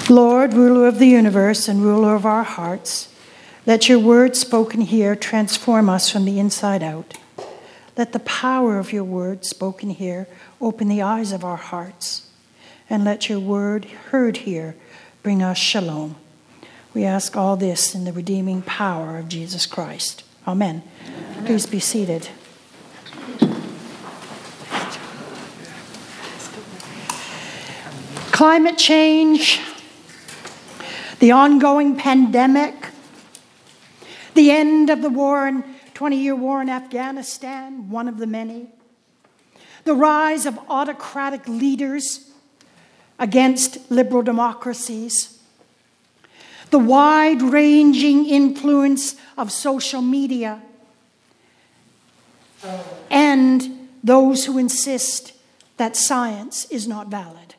Lord, ruler of the universe and ruler of our hearts, let your word spoken here transform us from the inside out. Let the power of your word spoken here open the eyes of our hearts. And let your word heard here bring us shalom. We ask all this in the redeeming power of Jesus Christ. Amen. Please be seated. Climate change, the ongoing pandemic, the end of the 20-year war in Afghanistan, one of the many, the rise of autocratic leaders against liberal democracies, the wide-ranging influence of social media, and those who insist that science is not valid.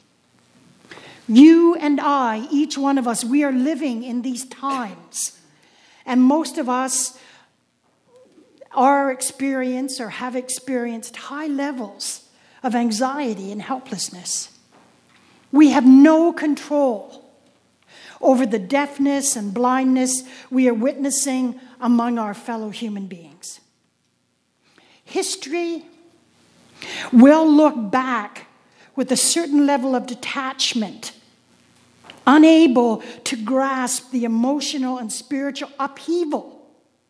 You and I, each one of us, we are living in these times. And most of us are experienced or have experienced high levels of anxiety and helplessness. We have no control over the deafness and blindness we are witnessing among our fellow human beings. History will look back with a certain level of detachment, unable to grasp the emotional and spiritual upheaval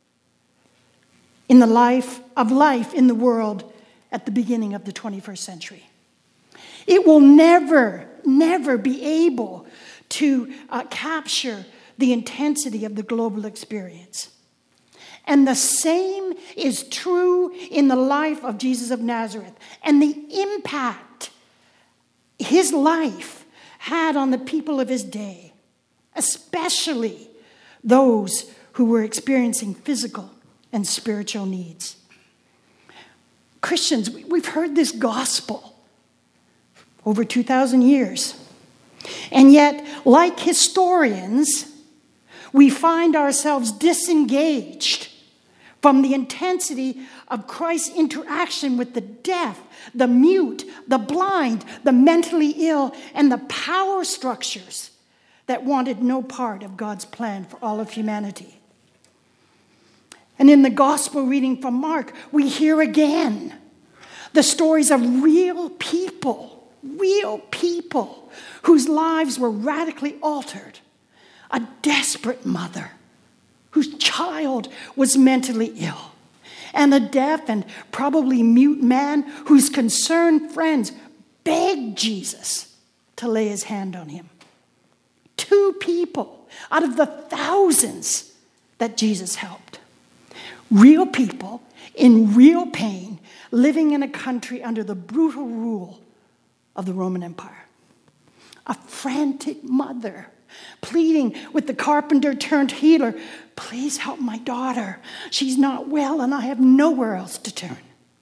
in the life in the world at the beginning of the 21st century. It will never be able to capture the intensity of the global experience. And the same is true in the life of Jesus of Nazareth and the impact his life had on the people of his day, especially those who were experiencing physical and spiritual needs. Christians, we've heard this gospel over 2,000 years. And yet, like historians, we find ourselves disengaged from the intensity of Christ's interaction with the deaf, the mute, the blind, the mentally ill, and the power structures that wanted no part of God's plan for all of humanity. And in the gospel reading from Mark, we hear again the stories of real people whose lives were radically altered. A desperate mother whose child was mentally ill, and a deaf and probably mute man whose concerned friends begged Jesus to lay his hand on him. 2 people out of the thousands that Jesus helped. Real people in real pain, living in a country under the brutal rule of the Roman Empire. A frantic mother pleading with the carpenter turned healer, please help my daughter. She's not well and I have nowhere else to turn.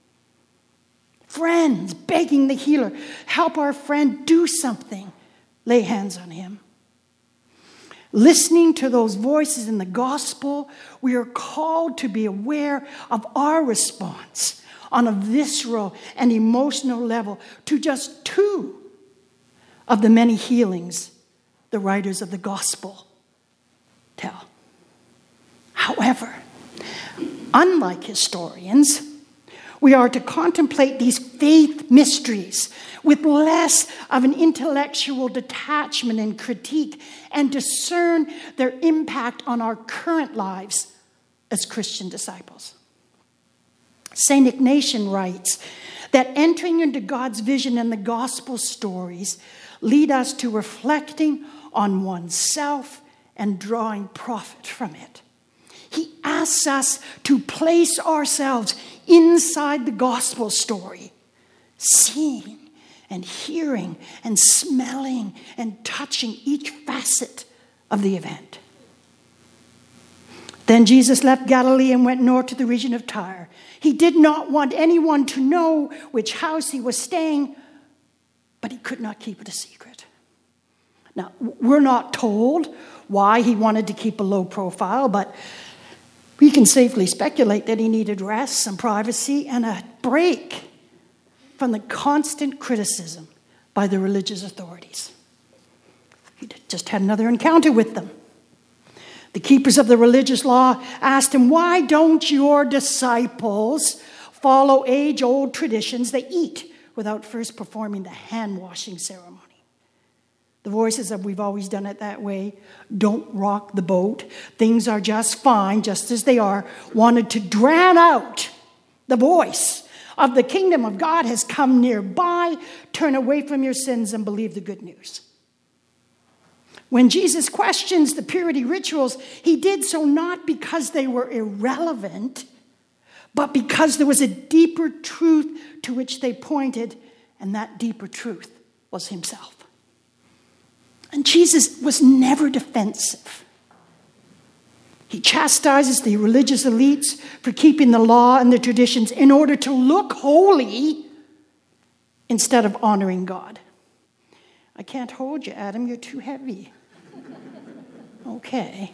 Friends begging the healer, help our friend, do something. Lay hands on him. Listening to those voices in the gospel, we are called to be aware of our response on a visceral and emotional level to just 2 of the many healings the writers of the gospel tell. However, unlike historians, we are to contemplate these faith mysteries with less of an intellectual detachment and critique and discern their impact on our current lives as Christian disciples. St. Ignatius writes that entering into God's vision and the gospel stories lead us to reflecting on oneself and drawing profit from it. He asks us to place ourselves inside the gospel story, seeing and hearing and smelling and touching each facet of the event. Then Jesus left Galilee and went north to the region of Tyre. He did not want anyone to know which house he was staying, but he could not keep it a secret. Now, we're not told why he wanted to keep a low profile, but we can safely speculate that he needed rest, some privacy, and a break from the constant criticism by the religious authorities. He just had another encounter with them. The keepers of the religious law asked him, "Why don't your disciples follow age-old traditions? They eat without first performing the hand-washing ceremony." The voices of "we've always done it that way," "don't rock the boat," "things are just fine, just as they are," wanted to drown out the voice of the kingdom of God has come nearby. Turn away from your sins and believe the good news. When Jesus questions the purity rituals, he did so not because they were irrelevant, but because there was a deeper truth to which they pointed, and that deeper truth was himself. And Jesus was never defensive. He chastises the religious elites for keeping the law and the traditions in order to look holy instead of honoring God. "I can't hold you, Adam. You're too heavy." Okay.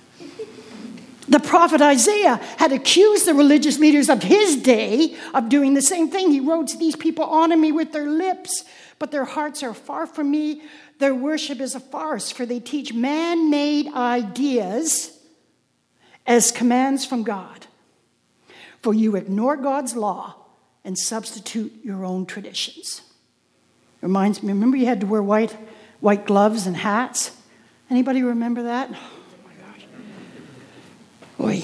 The prophet Isaiah had accused the religious leaders of his day of doing the same thing. He wrote, "These people honor me with their lips, but their hearts are far from me. Their worship is a farce, for they teach man-made ideas as commands from God. For you ignore God's law and substitute your own traditions." Reminds me, remember you had to wear white gloves and hats? Anybody remember that? Oh my gosh. Oy.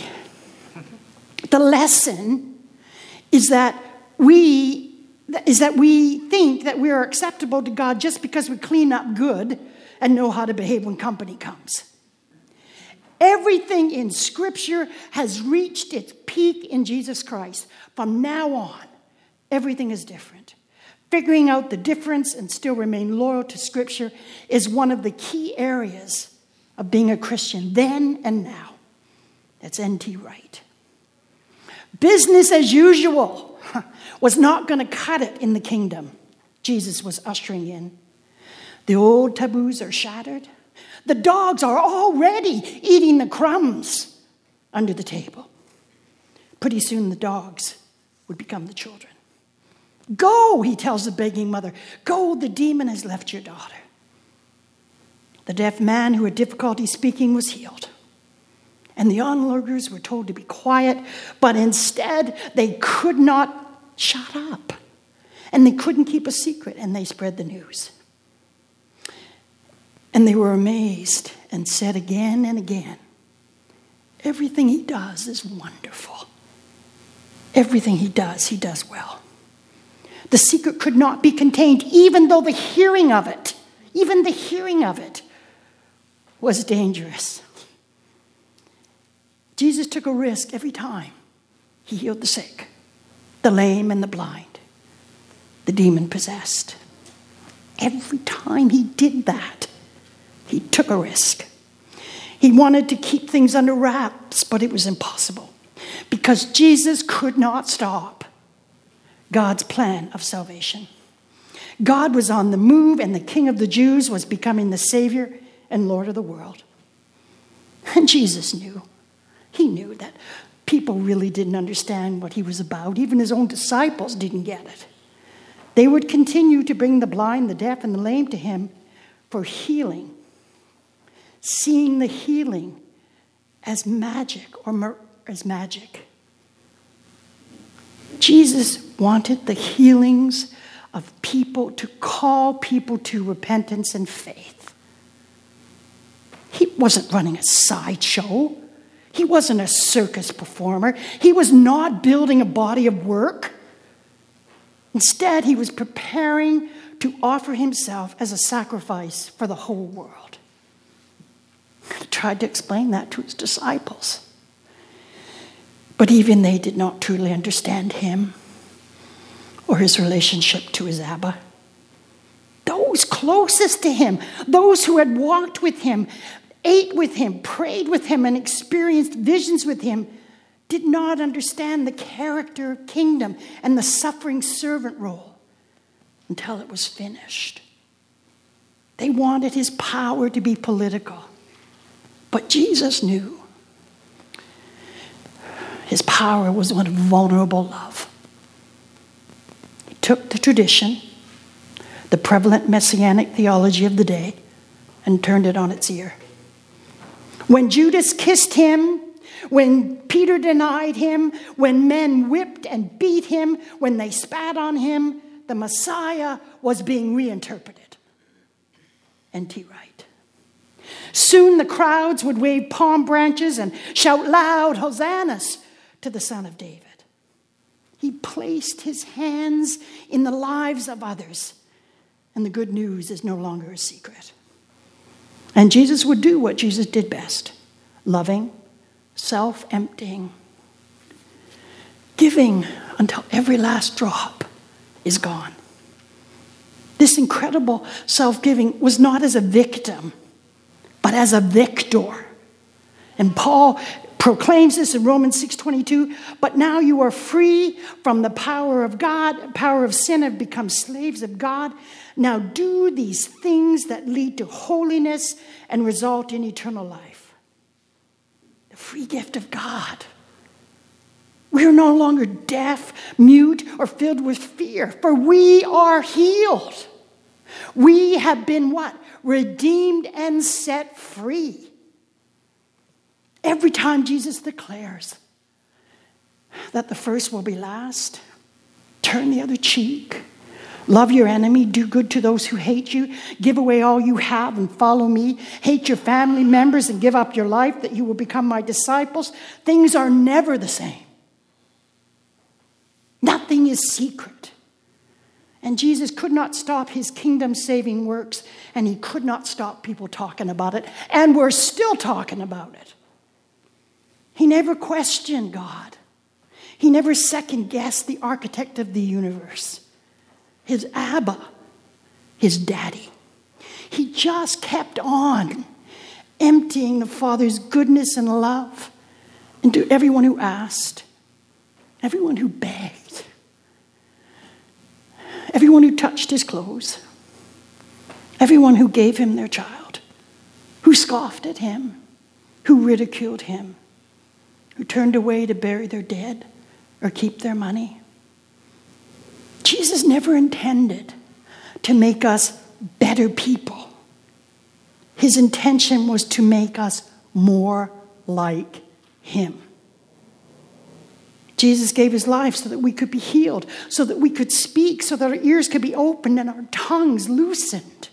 The lesson is that we think that we are acceptable to God just because we clean up good and know how to behave when company comes. Everything in Scripture has reached its peak in Jesus Christ. From now on, everything is different. Figuring out the difference and still remain loyal to Scripture is one of the key areas of being a Christian then and now. That's N.T. Wright. Business as usual was not going to cut it in the kingdom Jesus was ushering in. The old taboos are shattered. The dogs are already eating the crumbs under the table. Pretty soon the dogs would become the children. "Go," he tells the begging mother. "Go, the demon has left your daughter." The deaf man who had difficulty speaking was healed. And the onlookers were told to be quiet, but instead they could not shut up. And they couldn't keep a secret, and they spread the news. And they were amazed and said again and again, "Everything he does is wonderful. Everything he does well." The secret could not be contained, even though the hearing of it was dangerous. Jesus took a risk every time he healed the sick, the lame and the blind, the demon-possessed. Every time he did that, he took a risk. He wanted to keep things under wraps, but it was impossible because Jesus could not stop God's plan of salvation. God was on the move, and the King of the Jews was becoming the Savior and Lord of the world. And Jesus knew. He knew that people really didn't understand what he was about. Even his own disciples didn't get it. They would continue to bring the blind, the deaf, and the lame to him for healing, seeing the healing as magic. Jesus wanted the healings of people to call people to repentance and faith. He wasn't running a sideshow. He wasn't a circus performer. He was not building a body of work. Instead, he was preparing to offer himself as a sacrifice for the whole world. He tried to explain that to his disciples. But even they did not truly understand him or his relationship to his Abba. Those closest to him, those who had walked with him, ate with him, prayed with him, and experienced visions with him, did not understand the character, kingdom, and the suffering servant role until it was finished. They wanted his power to be political, but Jesus knew his power was one of vulnerable love. He took the tradition, the prevalent messianic theology of the day, and turned it on its ear. When Judas kissed him, when Peter denied him, when men whipped and beat him, when they spat on him, the Messiah was being reinterpreted. N.T. Wright. Soon the crowds would wave palm branches and shout loud hosannas to the Son of David. He placed his hands in the lives of others, and the good news is no longer a secret. And Jesus would do what Jesus did best: loving, self-emptying, giving until every last drop is gone. This incredible self-giving was not as a victim, but as a victor. And Paul proclaims this in Romans 6:22, but now you are free from the power of God, power of sin, have become slaves of God. Now do these things that lead to holiness and result in eternal life. The free gift of God. We are no longer deaf, mute, or filled with fear, for we are healed. We have been what? Redeemed and set free. Every time Jesus declares that the first will be last, turn the other cheek, love your enemy, do good to those who hate you, give away all you have and follow me, hate your family members and give up your life that you will become my disciples, things are never the same. Nothing is secret. And Jesus could not stop his kingdom-saving works, and he could not stop people talking about it, and we're still talking about it. He never questioned God. He never second-guessed the architect of the universe, his Abba, his daddy. He just kept on emptying the Father's goodness and love into everyone who asked, everyone who begged, everyone who touched his clothes, everyone who gave him their child, who scoffed at him, who ridiculed him, who turned away to bury their dead or keep their money. Jesus never intended to make us better people. His intention was to make us more like him. Jesus gave his life so that we could be healed, so that we could speak, so that our ears could be opened and our tongues loosened.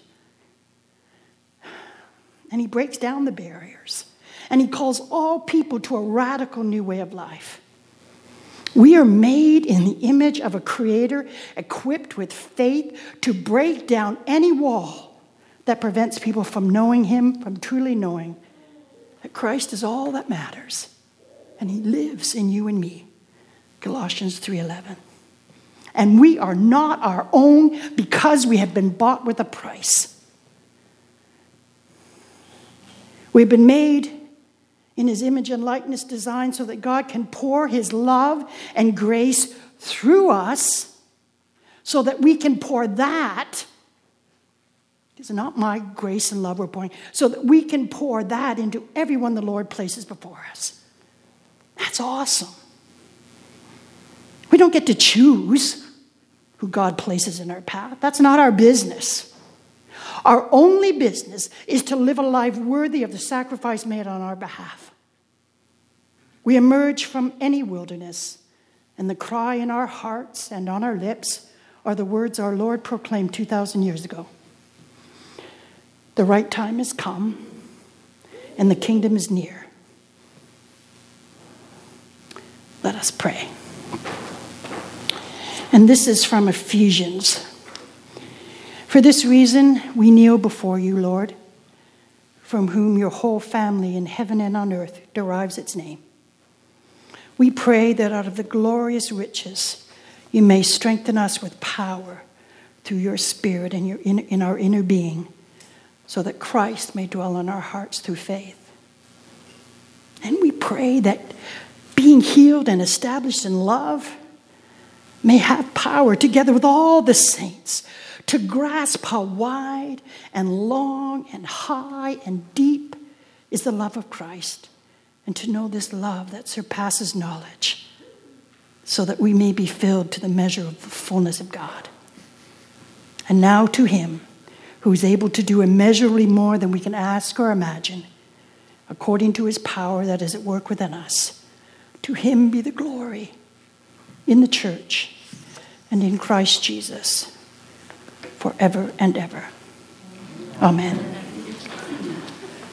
And he breaks down the barriers. And he calls all people to a radical new way of life. We are made in the image of a creator, equipped with faith to break down any wall that prevents people from knowing him, from truly knowing that Christ is all that matters. And he lives in you and me. Colossians 3:11. And we are not our own because we have been bought with a price. We've been made in his image and likeness design so that God can pour his love and grace through us so that we can pour that. It's not my grace and love we're pouring. So that we can pour that into everyone the Lord places before us. That's awesome. We don't get to choose who God places in our path. That's not our business. Our only business is to live a life worthy of the sacrifice made on our behalf. We emerge from any wilderness, and the cry in our hearts and on our lips are the words our Lord proclaimed 2,000 years ago. The right time has come, and the kingdom is near. Let us pray. And this is from Ephesians. For this reason, we kneel before you, Lord, from whom your whole family in heaven and on earth derives its name. We pray that out of the glorious riches, you may strengthen us with power through your Spirit and in our inner being, so that Christ may dwell in our hearts through faith. And we pray that being healed and established in love may have power, together with all the saints, to grasp how wide and long and high and deep is the love of Christ, and to know this love that surpasses knowledge, so that we may be filled to the measure of the fullness of God. And now to him who is able to do immeasurably more than we can ask or imagine, according to his power that is at work within us. To him be the glory in the church and in Christ Jesus forever and ever. Amen.